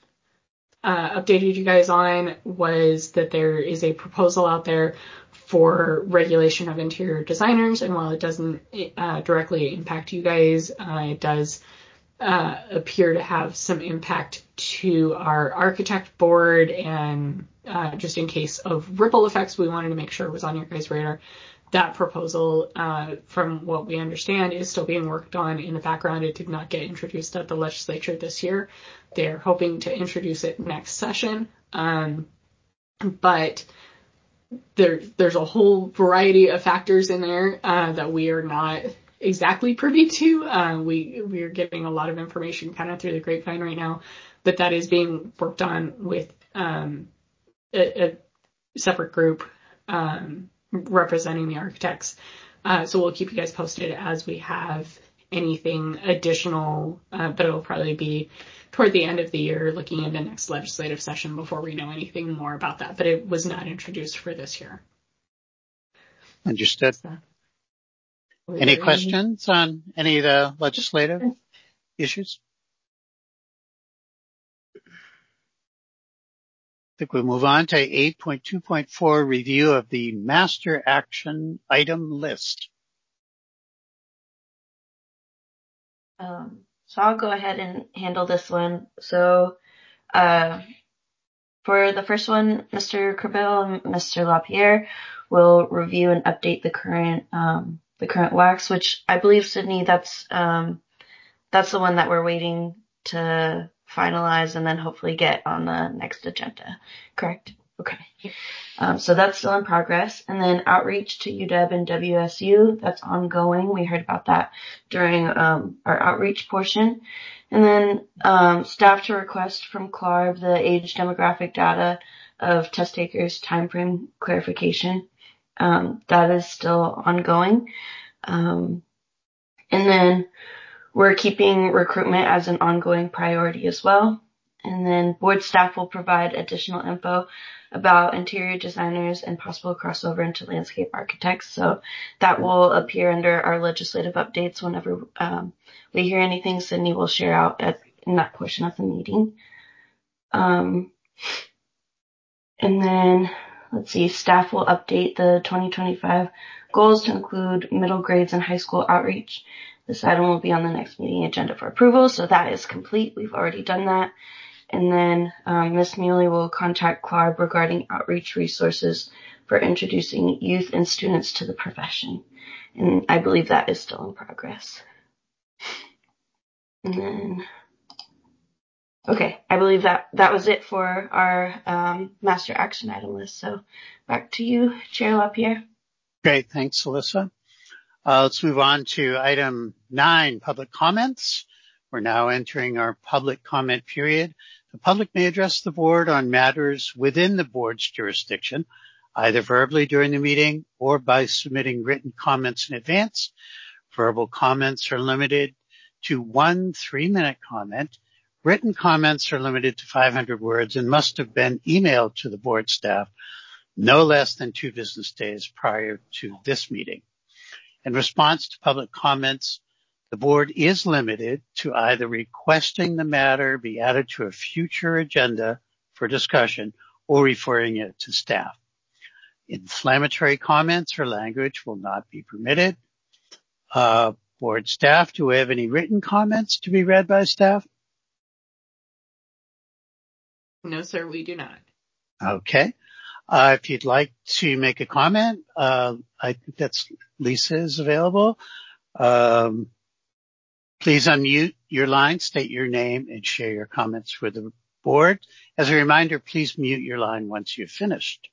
[SPEAKER 1] uh, updated you guys on was that there is a proposal out there for regulation of interior designers, and while it doesn't uh, directly impact you guys, uh, it does uh, appear to have some impact to our architect board, and uh, just in case of ripple effects, we wanted to make sure it was on your guys' radar. That proposal, uh, from what we understand, is still being worked on in the background. It did not get introduced at the legislature this year. They're hoping to introduce it next session, um, but there, there's a whole variety of factors in there uh, that we are not exactly privy to. Uh, we we're getting a lot of information kind of through the grapevine right now, but that is being worked on with um, a, a separate group um, representing the architects. Uh, so we'll keep you guys posted as we have anything additional, uh, but it'll probably be toward the end of the year, looking into next legislative session before we know anything more about that. But it was not introduced for this year.
[SPEAKER 2] Understood.
[SPEAKER 1] So,
[SPEAKER 2] any questions any... on any of the legislative issues? I think we'll move on to eight point two point four, review of the master action item list.
[SPEAKER 7] Um, so I'll go ahead and handle this one. So, uh, for the first one, Mister Crabel and Mister LaPierre will review and update the current, um, the current wax, which I believe, Sydney, that's, um, that's the one that we're waiting to finalize and then hopefully get on the next agenda. Correct? Okay. Um, so that's still in progress. And then outreach to U W and W S U, that's ongoing. We heard about that during um, our outreach portion. And then um, staff to request from C L A R B the age demographic data of test takers time frame clarification. Um, that is still ongoing. Um, and then we're keeping recruitment as an ongoing priority as well. And then board staff will provide additional info about interior designers and possible crossover into landscape architects. So that will appear under our legislative updates whenever um, we hear anything. Sydney will share out at, in that portion of the meeting. Um, and then, let's see, staff will update the twenty twenty-five goals to include middle grades and high school outreach. This item will be on the next meeting agenda for approval, so that is complete. We've already done that. And then um, Miz Muley will contact C L A R B regarding outreach resources for introducing youth and students to the profession. And I believe that is still in progress. And then, okay, I believe that that was it for our um, master action item list. So back to you, Chair LaPierre.
[SPEAKER 2] Great, thanks, Alyssa. Uh, let's move on to item nine, public comments. We're now entering our public comment period. The public may address the board on matters within the board's jurisdiction, either verbally during the meeting or by submitting written comments in advance. Verbal comments are limited to one three-minute comment. Written comments are limited to five hundred words and must have been emailed to the board staff no less than two business days prior to this meeting. In response to public comments, the board is limited to either requesting the matter be added to a future agenda for discussion or referring it to staff. Inflammatory comments or language will not be permitted. Uh, board staff, do we have any written comments to be read by staff?
[SPEAKER 1] No, sir, we do not.
[SPEAKER 2] Okay. Uh, if you'd like to make a comment, uh, I think that's Lisa is available. Um, Please unmute your line, state your name, and share your comments with the board. As a reminder, please mute your line once you've finished.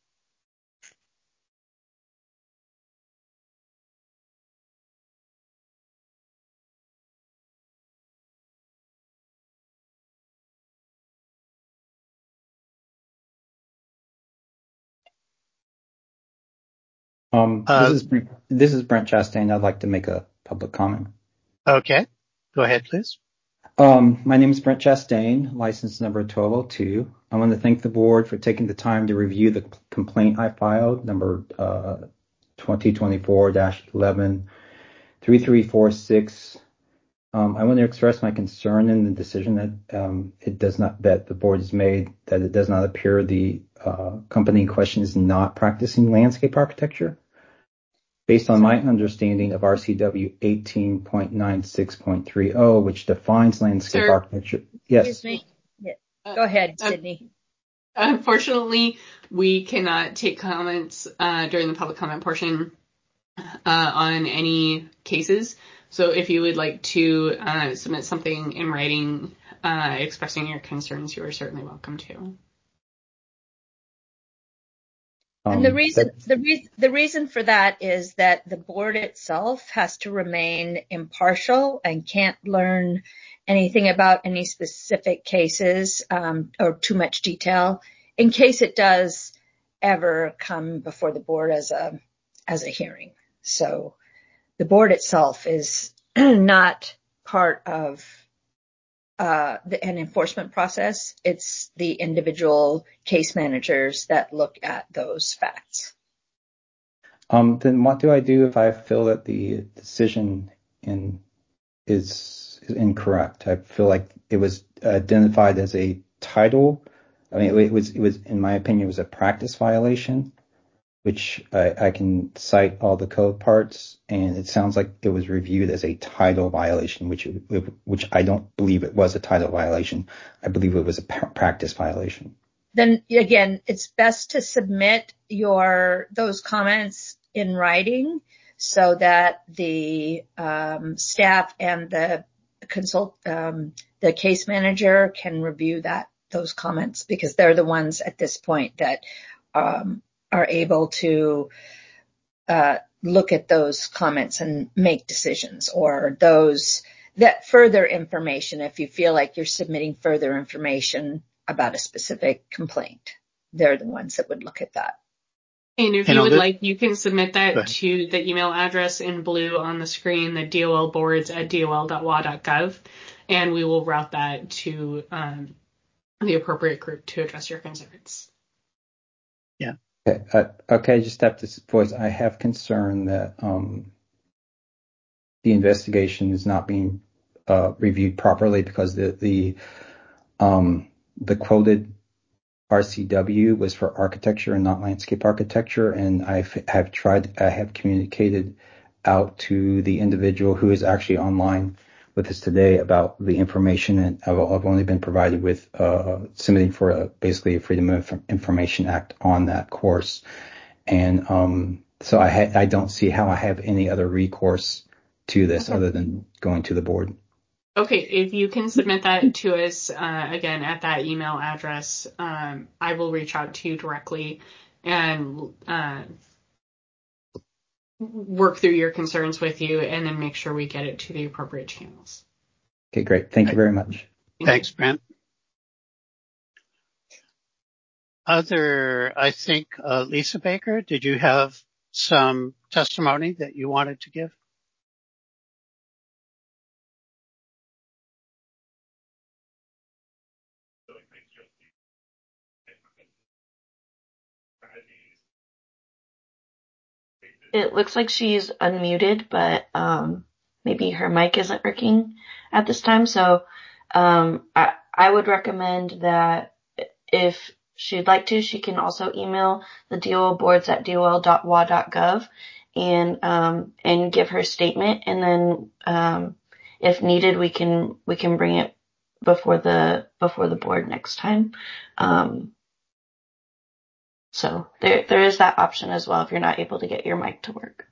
[SPEAKER 8] Um,
[SPEAKER 2] Uh,
[SPEAKER 8] this is this is Brent Chastain. I'd like to make a public comment.
[SPEAKER 2] Okay, go ahead, please.
[SPEAKER 8] Um, my name is Brent Chastain, license number twelve oh two. I want to thank the board for taking the time to review the complaint I filed, number uh, twenty twenty-four dash eleven three three four six. Um, I want to express my concern in the decision that um, it does not that the board has made that it does not appear the uh, company in question is not practicing landscape architecture. Based on my understanding of R C W eighteen point nine six point three oh, which defines landscape
[SPEAKER 1] Sir,
[SPEAKER 8] architecture. Yes.
[SPEAKER 9] Excuse me. Yeah. Go ahead,
[SPEAKER 1] Uh,
[SPEAKER 9] Sydney.
[SPEAKER 1] Unfortunately, we cannot take comments uh, during the public comment portion uh, on any cases. So if you would like to uh, submit something in writing uh, expressing your concerns, you are certainly welcome to.
[SPEAKER 8] Um,
[SPEAKER 9] And the reason,
[SPEAKER 8] that,
[SPEAKER 9] the reason, the reason for that is that the board itself has to remain impartial and can't learn anything about any specific cases, um, or too much detail in case it does ever come before the board as a, as a hearing. So the board itself is not part of uh, the, an enforcement process. It's the individual case managers that look at those facts.
[SPEAKER 8] um, then what do I do if I feel that the decision in is, is incorrect? I feel like it was identified as a title. I mean, it was, it was, in my opinion, it was a practice violation, which I, I can cite all the code parts, and it sounds like it was reviewed as a title violation, which which I don't believe it was a title violation. I believe it was a practice violation.
[SPEAKER 9] Then again, it's best to submit your those comments in writing so that the um, staff and the consult um, the case manager can review that those comments, because they're the ones at this point that um, are able to uh, look at those comments and make decisions, or those that further information. If you feel like you're submitting further information about a specific complaint, they're the ones that would look at that.
[SPEAKER 1] And if
[SPEAKER 2] You
[SPEAKER 1] you
[SPEAKER 2] know,
[SPEAKER 1] would
[SPEAKER 2] that-
[SPEAKER 1] like, you can submit
[SPEAKER 2] Go
[SPEAKER 1] that
[SPEAKER 2] ahead.
[SPEAKER 1] to the email address in blue on the screen, the D O L boards at D O L dot W A dot gov, and we will route that to um, the appropriate group to address your concerns.
[SPEAKER 2] Yeah.
[SPEAKER 8] Okay, uh, okay, just have to voice. I have concern that um, the investigation is not being uh, reviewed properly, because the the um, the quoted R C W was for architecture and not landscape architecture, and I have tried, I have communicated out to the individual who is actually online with us today about the information, and I've, I've only been provided with uh, submitting for a, basically a Freedom of Information Act on that course, and um, so I ha- I don't see how I have any other recourse to this
[SPEAKER 1] Okay.
[SPEAKER 8] other than going to the board.
[SPEAKER 1] Okay, if you can submit that to us, uh, again, at that email address, um, I will reach out to you directly and uh, work through your concerns with you, and then make sure we get it to the appropriate channels.
[SPEAKER 8] Okay, great. Thank you very much.
[SPEAKER 1] Thank
[SPEAKER 2] Thanks,
[SPEAKER 1] you.
[SPEAKER 2] Brent. Other, I think, uh, Lisa Baker, did you have some testimony that you wanted to give?
[SPEAKER 7] It looks like she's unmuted, but um, maybe her mic isn't working at this time. So um, I, I would recommend that if she'd like to, she can also email the D O L boards at D O L dot W A dot gov and um, and give her statement, and then um, if needed, we can we can bring it before the before the board next time. Um, so there there is that option as well if you're not able to get your mic to work.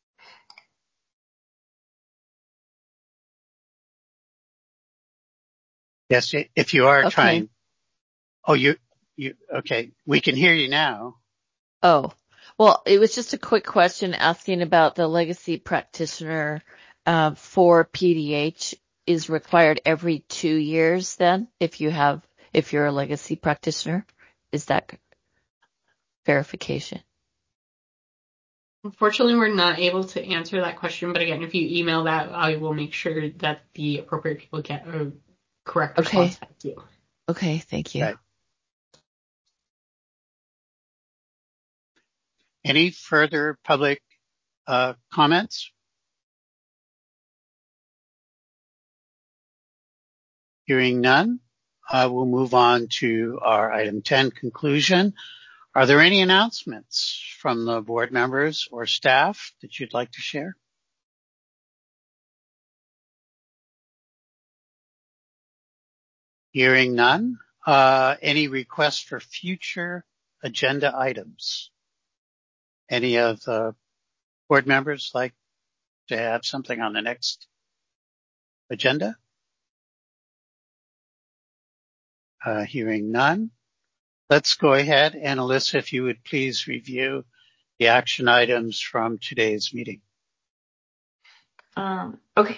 [SPEAKER 2] Yes, if you are
[SPEAKER 5] Okay.
[SPEAKER 2] trying. Oh, you, you, okay. We can hear you now.
[SPEAKER 5] Oh, well, it was just a quick question asking about the legacy practitioner uh, for P D H is required every two years then, if you have, if you're a legacy practitioner. Is that verification?
[SPEAKER 1] Unfortunately, we're not able to answer that question, but again, if you email that, I will make sure that the appropriate people get a correct
[SPEAKER 5] Okay.
[SPEAKER 1] response back to you.
[SPEAKER 5] Okay, thank you.
[SPEAKER 2] Right. Any further public uh, comments? Hearing none, uh, we'll move on to our item ten conclusion. Are there any announcements from the board members or staff that you'd like to share? Hearing none, uh, any requests for future agenda items? Any of the board members like to have something on the next agenda? Uh, hearing none. let's go ahead. And Alyssa, if you would please review the action items from today's meeting.
[SPEAKER 7] Um, okay.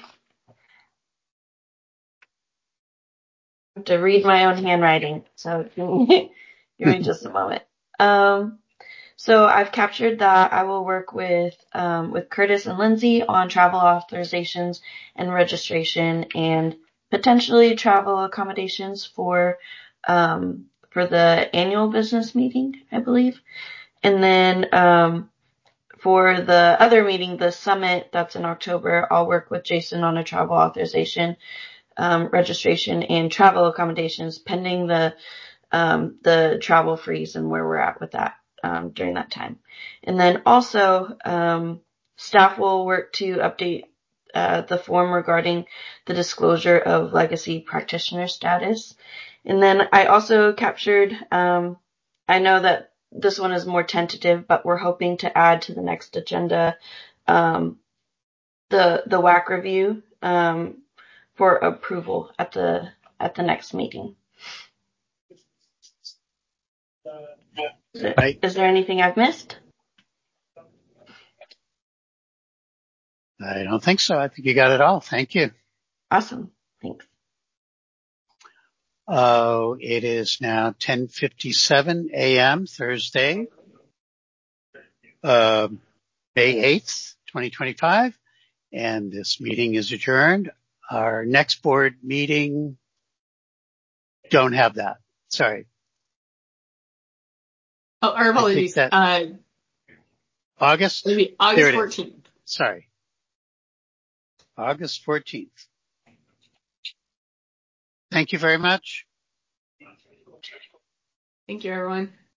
[SPEAKER 7] I have to read my own handwriting, so give me, give me just a moment. Um, so I've captured that I will work with um, with Curtis and Lindsay on travel authorizations and registration, and potentially travel accommodations for um, for the annual business meeting, I believe. And then um, for the other meeting, the summit that's in October, I'll work with Jason on a travel authorization, um, registration, and travel accommodations pending the um, the travel freeze and where we're at with that um, during that time. And then also, um, staff will work to update uh, the form regarding the disclosure of legacy practitioner status. And then I also captured, um, I know that this one is more tentative, but we're hoping to add to the next agenda um, the the W A C review um, for approval at the at the next meeting. Is there,
[SPEAKER 2] Right.
[SPEAKER 7] is there anything I've missed?
[SPEAKER 2] I don't think so. I think you got it all. Thank you.
[SPEAKER 7] Awesome. Thanks.
[SPEAKER 2] Oh, it is now ten fifty-seven a.m. Thursday, uh, May eighth, twenty twenty-five, and this meeting is adjourned. Our next board meeting, don't have that. Sorry.
[SPEAKER 1] Oh, our apologies.
[SPEAKER 2] That
[SPEAKER 1] Uh,
[SPEAKER 2] August?
[SPEAKER 1] maybe August fourteenth.
[SPEAKER 2] Sorry. August fourteenth. Thank you very much.
[SPEAKER 1] Thank you, everyone.